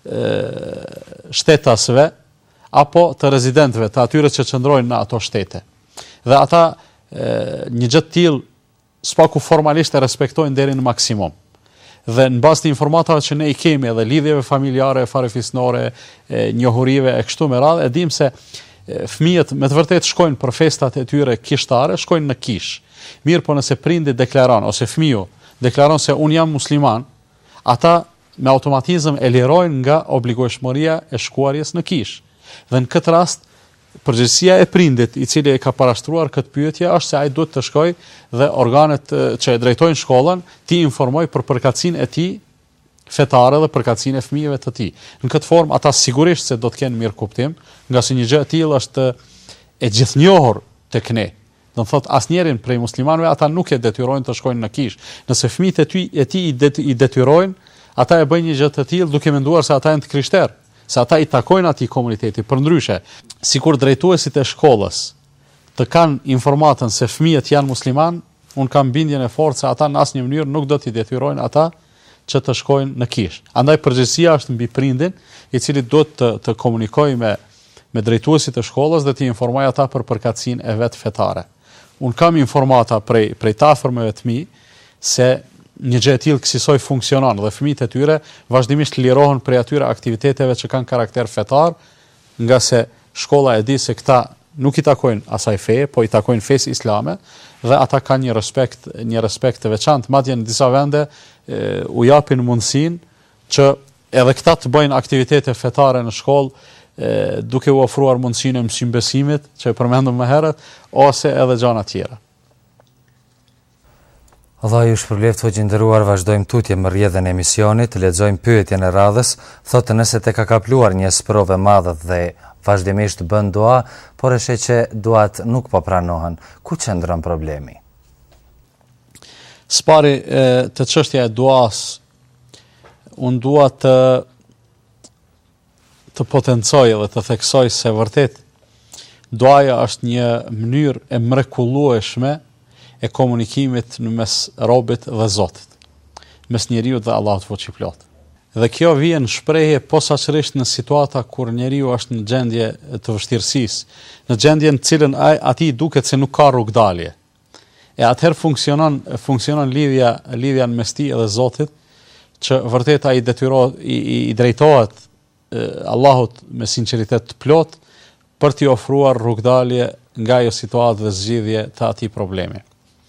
shtetasve apo të rezidentëve, të atyre që qëndrojnë në ato shtete. Dhe ata e, një gjë të tillë spaku formalisht e respektojnë deri në maksimum. Dhe në bazë të informatave që ne i kemi edhe lidhjeve familjare, farefisnore, e, njohurive e kështu me radhë, e dim se fëmijët me të vërtetë shkojnë për festat e tyre kishtare, shkojnë në kish. Mirë, po nëse prindi deklaron ose fëmiu deklaron se un jam musliman, ata me automatizëm e lirojnë nga obligueshmëria e shkuarjes në kish. Dhe në këtë rast, përgjegjësia e prindit i cili e ka parashtruar këtë pyetje është se ai duhet të shkojë dhe organet që e drejtojnë shkollën ti informoj për përkatësinë e tij fetare dhe përkatësinë e fëmijëve të tij. Në këtë formë ata sigurisht se do të kenë mirë kuptim, nga se një gjë e tillë është e gjithnjohur tek ne. Do të thotë asnjërin prej muslimanëve ata nuk e detyrojnë të shkojnë në kish. Nëse fëmijët e tij e tij i detyrojnë, ata e bëjnë një gjë të tillë duke menduar se ata janë të krishterë, se ata i takojnë atij komuniteti. Përndryshe, sikur drejtuesit e shkollës të kanë informatën se fëmijët janë musliman, un kam bindjen e fortë se ata në asnjë mënyrë nuk do t'i detyrojnë ata që të shkojnë në kish. Andaj përgjegjësia është mbi prindin, i cili duhet të, të komunikojë me me drejtuesit e shkollës dhe t'i informojë ata për përkatësinë e vet fetare. Un kam informata prej prej të afërmëve të mi se një gjë e tillë kësaj funksionon dhe fëmijët e tyre vazhdimisht lirohen prej atyre aktiviteteve që kanë karakter fetar, nga se shkolla e di se këta nuk i takojnë asaj feje, po i takojnë fesë islame dhe ata kanë një respekt, një respekt të veçantë. Madje në disa vende e, u japin mundësinë që edhe këta të bëjnë aktivitete fetare në shkollë, e, duke u ofruar mundësinë e mësimbesimit, që e përmendëm më herët, ose edhe gjëra tjera. Allah ju shpërbleft, hoqë nderuar, vazhdojmë tutje më rrjedhën e emisionit, lexojmë pyetjen e radhës, thotë nëse te ka kapluar një sprove madhe dhe vazhdimisht bën dua, por e sheh që duat nuk po pranohen, ku qëndron problemi? Spari e, të çështja e duas, unë dua të të potencoj dhe të theksoj se vërtet duaja është një mënyrë e mrekullueshme e komunikimit në mes robit dhe Zotit, mes njeriu dhe Allahut fuqiplot. Dhe kjo vjen shprehje posaçërisht në situata kur njeriu është në gjendje të vështirësisë, në gjendje në cilën ai atij duket se nuk ka rrugdalje. E atëherë funksionon funksionon lidhja lidhja mes tij dhe Zotit, që vërtet ai detyrohet i, i, i drejtohet e, Allahut me sinqeritet të plot për t'i ofruar rrugdalje nga ajo situatë dhe zgjidhje të atij problemi.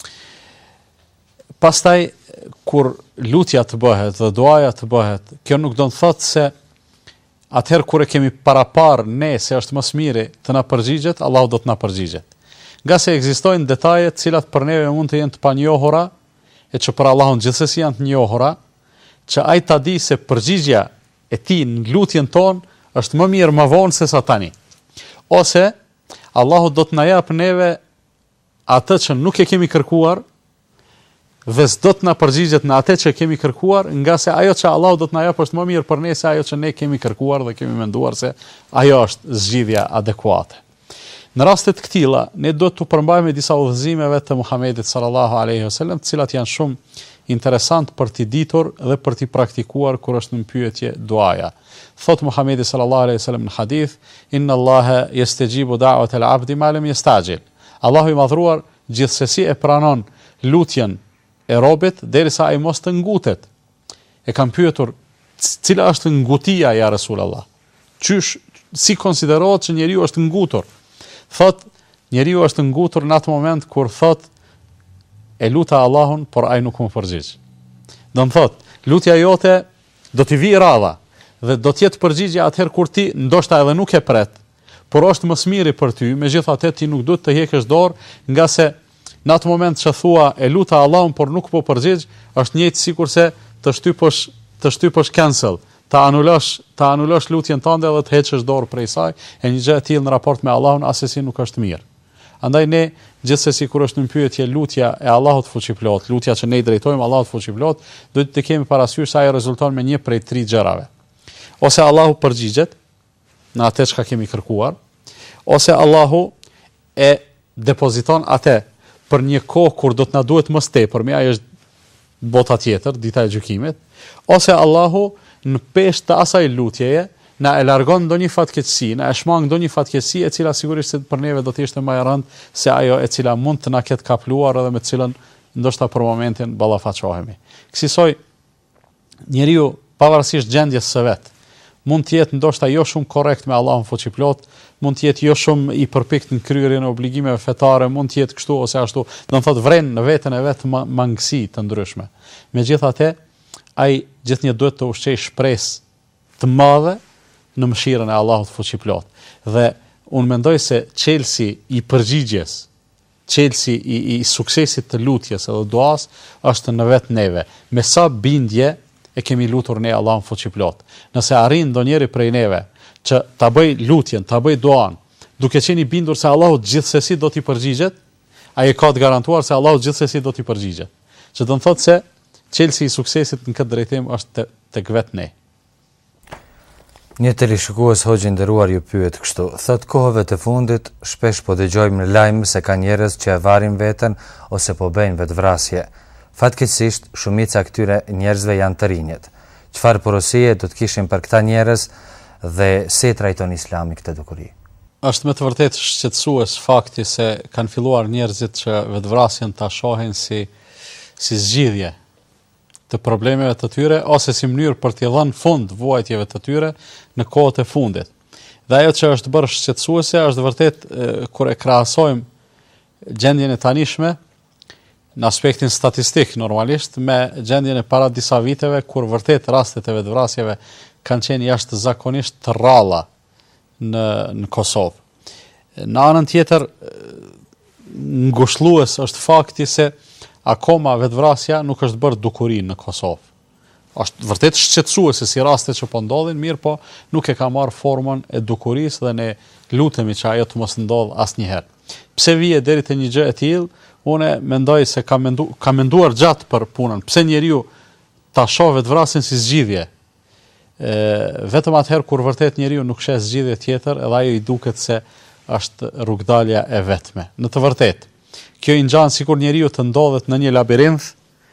Pastaj, kur lutja të bëhet dhe duaja të bëhet, kjo nuk do të thotë se atëherë kur e kemi parapar ne se është më smiri të na përgjigjet, Allahu do të na përgjigjet. Nga se ekzistojnë detaje të cilat për neve mund të jenë të panjohura, e që për Allahun gjithsesi janë të njohura, që ai ta di se përgjigja e tij në lutjen tonë është më mirë më vonë se sa tani. Ose Allahu do të na japë neve atë që nuk e kemi kërkuar, dhe s'do të na përgjigjet në atë që kemi kërkuar, nga se ajo që Allahu do të na japë është më mirë për ne se ajo që ne kemi kërkuar dhe kemi menduar se ajo është zgjidhja adekuate. Në rastet këtilla, ne do të përmbajmë disa udhëzimeve të Muhamedit sallallahu alaihi wasallam, të cilat janë shumë interesant për t'i ditur dhe për t'i praktikuar kur është në pyetje duaja. Thot Muhamedi sallallahu alaihi wasallam në hadith: "Inna Allaha yastajibu da'wata al-'abdi ma lam yastajil." Allahu i madhruar gjithsesi e pranon lutjen e robit derisa ai mos të ngutet. E kam pyetur, cila është ngutia ja Resulullah? Qysh si konsiderohet që njeriu është ngutur? Thot, njeriu është ngutur në atë moment kur thot e luta Allahun, por ai nuk më përgjigj. Do të thot, lutja jote do t'i vijë radha dhe do të jetë përgjigje atëherë kur ti ndoshta edhe nuk e pret, por është më smiri për ty, megjithatë ti nuk duhet të heqësh dorë, nga se në atë moment që thua e luta Allahun por nuk po përgjigj, është njëjtë sikurse të shtyposh të shtyposh cancel, ta anulosh, ta anulosh lutjen tënde dhe të heqësh dorë prej saj, e një gjë e tillë në raport me Allahun asesi nuk është mirë. Andaj ne gjithsesi kur është në pyetje lutja e Allahut fuqiplot, lutja që ne i drejtojmë Allahut fuqiplot, duhet të kemi parasysh se ajo rezulton me një prej tre gjërave. Ose Allahu përgjigjet në atë çka kemi kërkuar, ose Allahu e depoziton atë për një kohë kur do të na duhet më tepër, me ajo është bota tjetër, dita e gjykimit, ose Allahu në peshë të asaj lutjeje na e largon ndonjë fatkeqësi, na e shmang ndonjë fatkeqësi e cila sigurisht se për neve do të ishte më e rëndë se ajo e cila mund të na ketë kapluar edhe me të cilën ndoshta për momentin ballafaqohemi. Kësaj njeriu pavarësisht gjendjes së vet, mund të jetë ndoshta jo shumë korrekt me Allahun fuqiplot, mund të jetë jo shumë i përpikt në kryerjen e obligimeve fetare, mund të jetë kështu ose ashtu, do të thotë vren në veten e vet mangësi të ndryshme. Megjithatë, ai gjithnjë duhet të ushqej shpresë të madhe në mëshirën e Allahut fuqiplot. Dhe unë mendoj se çelësi i përgjigjes, çelësi i, i suksesit të lutjes edhe duas është në vetë neve. Me sa bindje e kemi lutur ne Allahun fuqiplot. Nëse arrin ndonjëri prej neve që ta bëj lutjen, ta bëj duan, duke qenë i bindur se Allahu gjithsesi do t'i përgjigjet, ai e ka të garantuar se Allahu gjithsesi do t'i përgjigjet. Që do të thotë se çelësi i suksesit në këtë drejtim është tek vetë ne. Një televizionist hoxhi nderuar ju pyet kështu, thot kohëve të fundit shpesh po dëgjojmë në lajm se ka njerëz që e varin veten ose po bëjnë vetvrasje. Fatkeqësisht shumica e këtyre njerëzve janë të rinjët. Çfarë porosie do të kishin për këta njerëz dhe si trajton Islami këtë dukuri? Është me të vërtetë shqetësues fakti se kanë filluar njerëzit që vetvrasjen ta shohin si si zgjidhje të problemeve të tyre ose si mënyrë për t'i dhënë fund vuajtjeve të tyre në kohët e fundit. Dhe ajo që është bërë shqetësuese është vërtet kur e krahasojmë gjendjen e tanishme në aspektin statistik normalisht me gjendjen e para disa viteve kur vërtet rastet e vetvrasjeve kanë qenë jashtëzakonisht të rralla në në Kosovë. Në anën tjetër ngushëllues është fakti se akoma vetvrasja nuk është bërë dukuri në Kosovë. Është vërtet shqetësuese si raste që po ndodhin, mirë po nuk e ka marrë formën e dukurisë dhe ne lutemi që ajo të mos ndodh asnjëherë. Pse vije deri te një gjë e tillë, unë mendoj se ka mendu, ka menduar gjatë për punën. Pse njeriu ta shoh vetvrasjen si zgjidhje? Ë vetëm atëherë kur vërtet njeriu nuk sheh zgjidhje tjetër, edhe ajo i duket se është rrugdalja e vetme. Në të vërtetë, kjo i ngjan sikur njeriu të ndodhet në një labirinth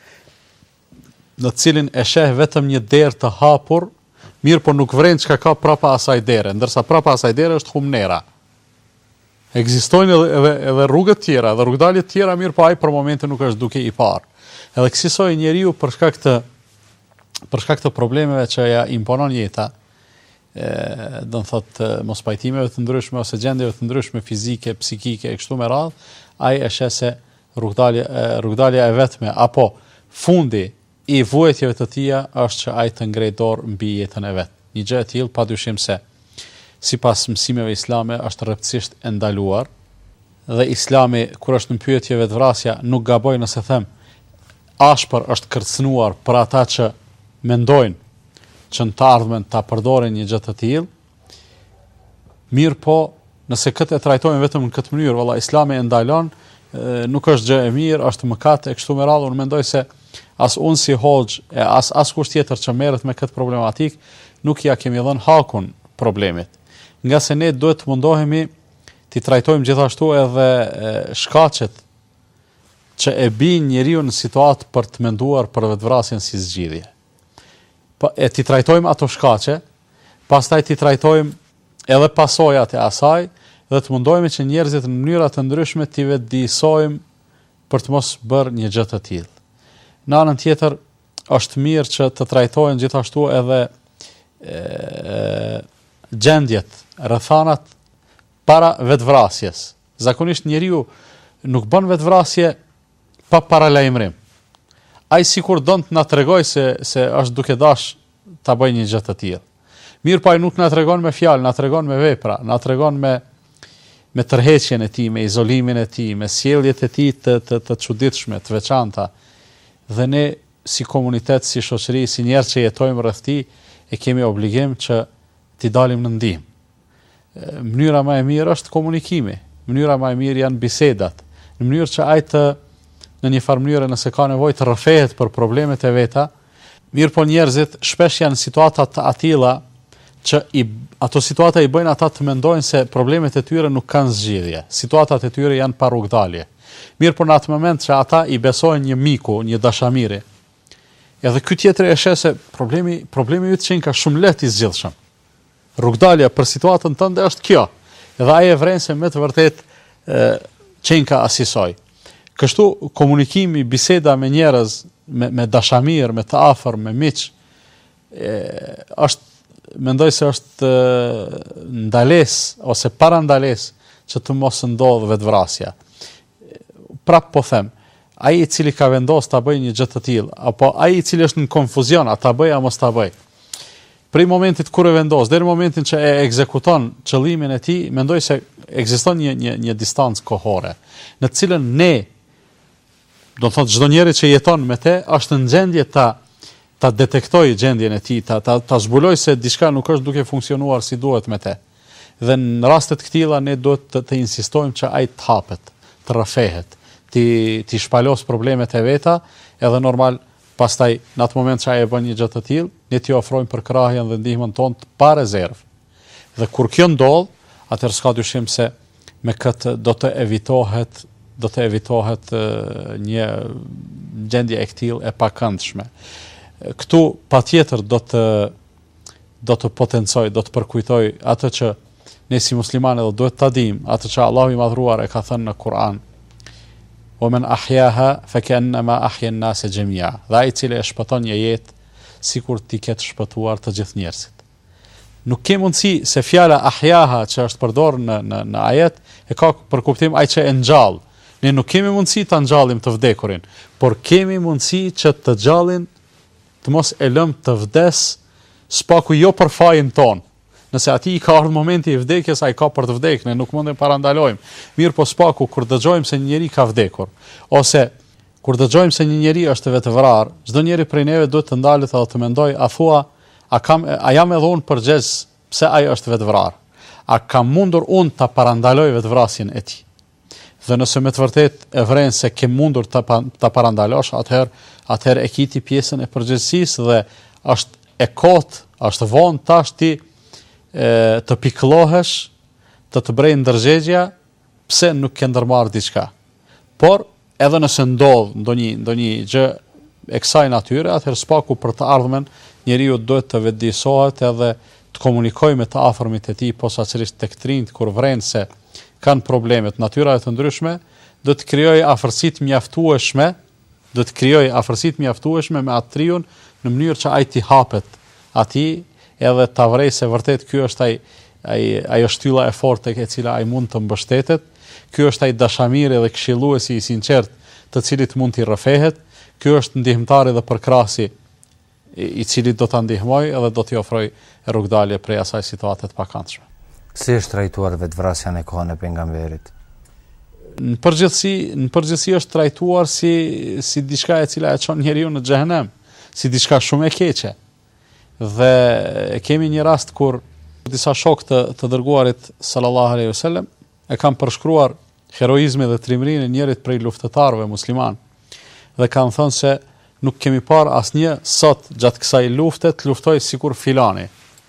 në cilin e sheh vetëm një derë të hapur, mirë po nuk vren çka ka prapa asaj dere, ndërsa prapa asaj dere është humnera. Ekzistojnë edhe, edhe, edhe rrugët tjera, edhe rrugdaljet tjera, mirë po ai për momentin nuk është duke i parë. Edhe kësaj njeriu për shkak të për shkak të problemeve që ja imponon jeta, ë do të thotë mos pajtimeve të ndryshme ose gjendjeve të ndryshme fizike, psikike e kështu me radhë, ai e sheh se rrugdalja rrugdalja e vetme apo fundi i vuajtjeve të tija është që ai të ngrej dorë mbi jetën e vet. Një gjë e tillë padyshim se sipas mësimeve islame është rreptësisht e ndaluar dhe Islami kur është në pyetje vetvrasja nuk gaboj nëse them ashpër është kërcënuar për ata që mendojnë që në të ardhmen ta përdorin një gjë të tillë. Mirë po, nëse këtë e trajtojmë vetëm në këtë mënyrë, valla Islami e ndalon, nuk është gjë e mirë, është mëkat e kështu me radhë. Unë mendoj se as unë si hoxh e as askush tjetër që merret me këtë problematik nuk ja kemi dhënë hakun problemit. Nga se ne duhet të mundohemi të trajtojmë gjithashtu edhe shkaqet që e bin njeriu në situatë për të menduar për vetvrasjen si zgjidhje. Pa, e ti trajtojmë ato shkaqe, pastaj ti trajtojmë edhe pasojat e asaj dhe të mundohemi që njerëzit në mënyra të ndryshme t'i vetëdijsojmë për të mos bërë një gjë të tillë. Në anën tjetër është mirë që të trajtohen gjithashtu edhe e, gjendjet, rrethanat para vetvrasjes. Zakonisht njeriu nuk bën vetvrasje pa paralajmërim. Ai sikur don të na tregoj se se është duke dash ta bëjë një gjë të tillë. Mirë po ai nuk na tregon me fjalë, na tregon me vepra, na tregon me me tërheqjen e tij, me izolimin e tij, me sjelljet e tij të të të çuditshme, të veçanta. Dhe ne si komunitet, si shoqëri, si njerëz që jetojmë rreth tij, e kemi obligim që t'i dalim në ndihmë. Mënyra më e mirë është komunikimi. Mënyra më e mirë janë bisedat. Në mënyrë që ai të në një farë mënyrë nëse ka nevojë të rrëfehet për problemet e veta, mirë po njerëzit shpesh janë në situata të atilla që i, ato situata i bëjnë ata të mendojnë se problemet e tyre nuk kanë zgjidhje. Situatat e tyre janë pa rrugdalje. Mirë po në atë moment që ata i besojnë një miku, një dashamiri, edhe ky tjetër e sheh se problemi problemi yt që ka shumë lehtë i zgjidhshëm. Rrugdalja për situatën tënde është kjo. Edhe ai e vren se me të vërtet çenka asisoj. Kështu komunikimi, biseda me njerëz, me, me dashamir, me të afër, me miq, e, është mendoj se është ndalesë ose parandalesë që të mos ndodhë vetvrasja. Prap po them, ai i cili ka vendosur ta bëjë një gjë të tillë, apo ai i cili është në konfuzion, a ta bëj apo mos ta bëj. Prej momentit kur e vendos deri në momentin që e ekzekuton qëllimin e tij, mendoj se ekziston një një një distancë kohore, në të cilën ne, do të thotë çdo njeri që jeton me te, është në gjendje ta ta detektoj gjendjen e tij, ta ta, ta zbuloj se diçka nuk është duke funksionuar si duhet me te. Dhe në rastet këtilla ne duhet të, të insistojmë që ai të hapet, të rrafehet, ti ti shpalos problemet e veta, edhe normal pastaj në atë moment që ai e bën një gjë të tillë, ne t'i ofrojmë përkrahjen dhe ndihmën tonë pa rezervë. Dhe kur kjo ndodh, atëherë s'ka dyshim se me këtë do të evitohet, do të evitohet një gjendje e tillë e pakëndshme. Këtu patjetër do të do të potencoj, do të përkujtoj atë që ne si muslimanë do duhet ta dimë, atë që Allahu i Madhruar e ka thënë në Kur'an: "Wa man ahyaha fa ka'annama ahya an-nas jami'a." Dhe ai i cili e shpëton një jetë, sikur ti ketë shpëtuar të gjithë njerëzit. Nuk ke mundësi se fjala ahyaha që është përdorur në në në ajet e ka për kuptim ai që e ngjall. Ne nuk kemi mundësi ta ngjallim të vdekurin, por kemi mundësi që të gjallin të mos e lëm të vdes, spaku jo për fajin ton. Nëse ati i ka ardhur momenti i vdekjes, ai ka për të vdekur, ne nuk mundem parandalojmë. Mirë po spaku kur dëgjojmë se një njeri ka vdekur, ose kur dëgjojmë se një njeri është vetë vrar, çdo njeri prej neve duhet të ndalet edhe të mendoj, a thua, a kam a jam edhe unë përgjegjës pse ai është vetë vrar? A kam mundur unë ta parandaloj vetvrasjen e tij? Dhe nëse me të vërtet e vren se ke mundur ta ta parandalosh, atëherë atëherë e kiti pjesën e përgjegjësisë dhe është e kot, është vonë tash ti e, të pikëllohesh, të të brej ndërgjegja pse nuk ke ndërmarrë diçka. Por edhe nëse ndodh ndonjë ndonjë gjë e kësaj natyre, atëherë spaku për të ardhmen njeriu duhet të vetëdijsohet edhe të komunikojë me të afërmit e tij, posaçërisht tek trinjt kur vren se kanë probleme të natyrave të ndryshme, do të krijojë afërsi të mjaftueshme, do të krijojë afërsi të mjaftueshme me atë triun në mënyrë që ai të hapet atij edhe ta vrej se vërtet ky është ai ai ajo shtylla e fortë tek e cila ai mund të mbështetet. Ky është ai dashamiri dhe këshilluesi i sinqert, të cilit mund t'i rrëfehet. Ky është ndihmëtari dhe përkrahasi i cili do ta ndihmoj edhe do t'i ofroj rrugdalje prej asaj situate të pakëndshme. Si është trajtuar vetvrasja në kohën e pejgamberit? Në përgjithësi, në përgjithësi është trajtuar si si diçka e cila e çon njeriu në xhehenem, si diçka shumë e keqe. Dhe kemi një rast kur disa shokë të, të dërguarit sallallahu alaihi wasallam e kanë përshkruar heroizmin dhe trimërinë e njërit prej luftëtarëve musliman. Dhe kanë thënë se nuk kemi parë asnjë sot gjatë kësaj lufte të luftoj sikur filani.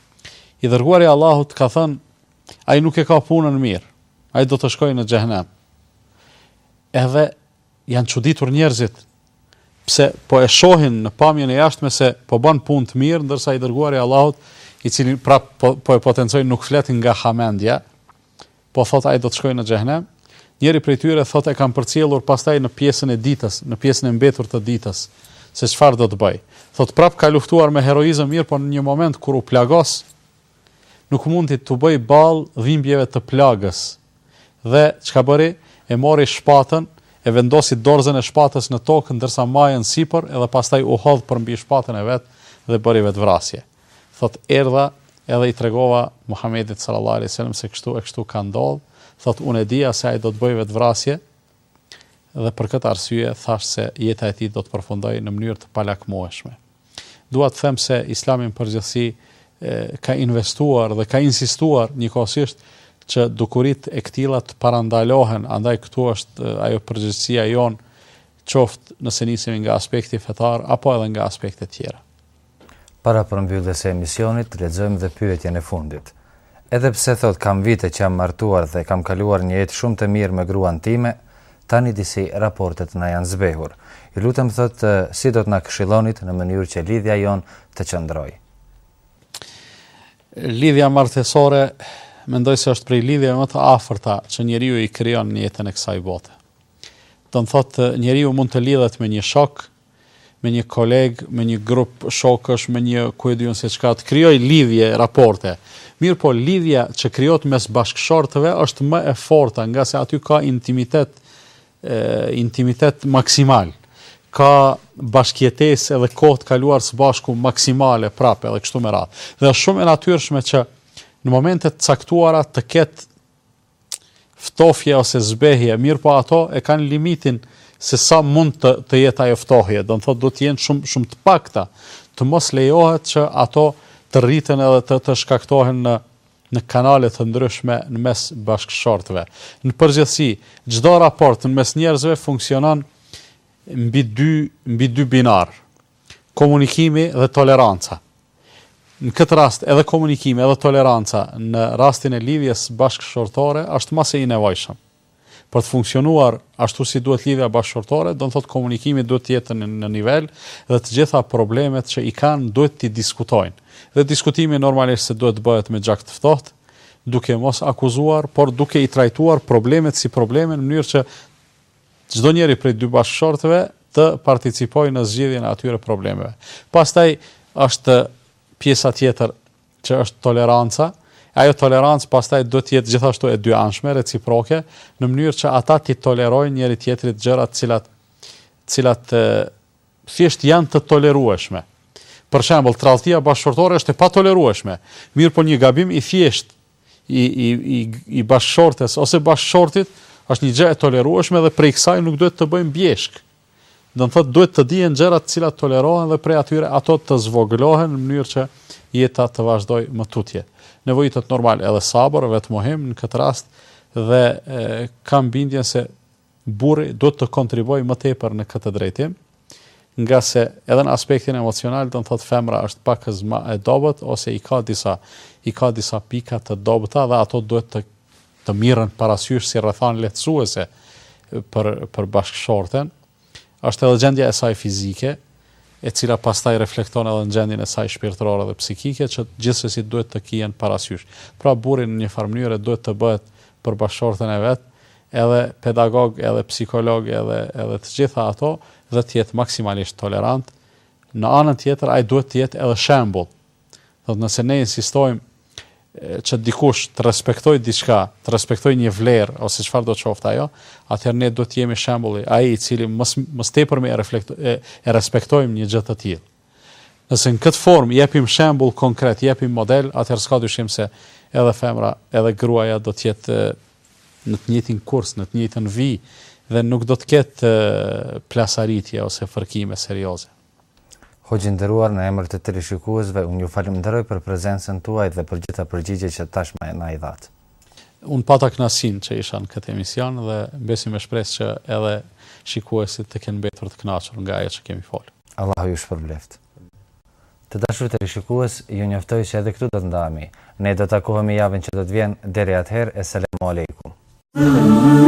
I dërguari i Allahut ka thënë, ai nuk e ka punën mirë, ai do të shkojë në xhehenem. Edhe janë çuditur njerëzit, pse po e shohin në pamjen e jashtme se po bën punë të mirë, ndërsa i dërguari i Allahut, i cili prap po, po e potencoi nuk flet nga hamendja, po thot ai do të shkojë në xhehenem. Njëri prej tyre thot e kanë përcjellur pastaj në pjesën e ditës, në pjesën e mbetur të ditës, se çfarë do të bëj. Thot prap ka luftuar me heroizëm mirë, por në një moment kur u plagos, nuk mundi të bëj ball dhimbjeve të plagës. Dhe çka bëri? E mori shpatën, e vendosi dorëzën e shpatës në tokë ndërsa majën sipër, edhe pastaj u hodh për mbi shpatën e vet dhe bëri vetvrasje. Thot erdha edhe i tregova Muhamedit sallallahu alaihi wasallam se kështu e kështu ka ndodhur. Thot unë e dija se ai do të bëjë vetvrasje dhe për këtë arsye thash se jeta e tij do të përfundojë në mënyrë të palakmueshme. Dua të them se Islami në përgjithësi ka investuar dhe ka insistuar njëkohësisht që dukurit e këtilla të parandalohen, andaj këtu është ajo përgjegjësia jon, qoftë nëse nisemi nga aspekti fetar apo edhe nga aspekte tjera. Para përmbylljes së emisionit, lexojmë dhe pyetjen e fundit. Edhe pse thot kam vite që jam martuar dhe kam kaluar një jetë shumë të mirë me gruan time, tani disi raportet na janë zbehur. Ju lutem thot si do të na këshillonit në mënyrë që lidhja jon të qëndrojë. Lidhja martesore mendoj se është prej lidhjeve më të afërta që njeriu i krijon në jetën e kësaj bote. Do të thotë njeriu mund të lidhet me një shok me një koleg, me një grup shokësh, me një ku e diun se çka, të krijoj lidhje, raporte. Mirë po, lidhja që krijohet mes bashkëshortëve është më e forta, nga se aty ka intimitet, e, intimitet maksimal. Ka bashkëjetesë edhe kohë të kaluar së bashku maksimale prapë edhe kështu me radhë. Dhe është shumë e natyrshme që në momentet caktuara të ketë ftofje ose zbehje, mirë po ato e kanë limitin se sa mund të, të jetë ajo ftohje. Do të thotë do të jenë shumë shumë të pakta, të mos lejohet që ato të rriten edhe të, të shkaktohen në në kanale të ndryshme në mes bashkëshortëve. Në përgjithësi, çdo raport në mes njerëzve funksionon mbi dy mbi dy binar, komunikimi dhe toleranca. Në këtë rast edhe komunikimi edhe toleranca në rastin e lidhjes bashkëshortore është më së i nevojshëm. Për të funksionuar ashtu si duhet lidhja bashkëshortore, do të thotë komunikimi duhet të jetë në, në nivel dhe të gjitha problemet që i kanë duhet të diskutojnë. Dhe diskutimi normalisht se duhet të bëhet me gjak të ftohtë, duke mos akuzuar, por duke i trajtuar problemet si probleme në mënyrë që çdo njeri prej dy bashkëshortëve të participojë në zgjidhjen e atyre problemeve. Pastaj është pjesa tjetër që është toleranca. Ajo tolerancë pastaj do të jetë gjithashtu e dy anshme, reciproke, në mënyrë që ata të tolerojnë njëri tjetrit gjëra të cilat cilat e, thjesht janë të tolerueshme. Për shembull, tradhtia bashkëshortore është e patolerueshme. Mirë po një gabim i thjesht i i i, i bashkëshortes ose bashkëshortit është një gjë e tolerueshme dhe prej kësaj nuk duhet të bëjmë bjeshk. Do të thotë duhet të dihen gjërat të cilat tolerohen dhe prej atyre ato të zvogëlohen në mënyrë që jeta të vazhdoj më tutje. Nevojitet normal edhe sabër, vetë mohim në këtë rast dhe e, kam bindjen se burri duhet të kontribuojë më tepër në këtë drejtim, nga se edhe në aspektin emocional do të thotë femra është pak më e dobët ose i ka disa i ka disa pika të dobëta dhe ato duhet të të mirën parasysh si rrethanë lehtësuese për për bashkëshorten. Është edhe gjendja e saj fizike, e cila pastaj reflekton edhe në gjendjen e saj shpirtërore dhe psikike, që gjithsesi duhet të kihen parasysh. Pra burri në një farë mënyrë duhet të bëhet për bashkëshorten e vet, edhe pedagog, edhe psikolog, edhe edhe të gjitha ato, dhe të jetë maksimalisht tolerant. Në anën tjetër ai duhet të jetë edhe shembull. Do të nëse ne insistojmë që dikush të respektoj diçka, të respektoj një vlerë ose çfarë do të qoftë ajo, atëherë ne do të jemi shembulli, ai i cili mos mos tepër me e, e, e respektojmë një gjë të tillë. Nëse në këtë formë japim shembull konkret, japim model, atëherë s'ka dyshim se edhe femra, edhe gruaja do të jetë në të njëjtin kurs, në të njëjtën vijë dhe nuk do të ketë plasaritje ose fërkime serioze. Hoxhë nderuar, në emër të teleshikuesve, unë ju falenderoj për prezencën tuaj dhe për gjitha përgjigjet që tashmë na i dhat. Unë pata kënaqësinë që isha në këtë emision dhe besim me shpresë që edhe shikuesit të kenë mbetur të kënaqur nga ajo që kemi folur. Allahu ju shpërbleft. Të dashur teleshikues, ju njoftoj se edhe këtu do të ndahemi. Ne do të takohemi javën që do të vjen. Deri atëherë, eselamu alejkum.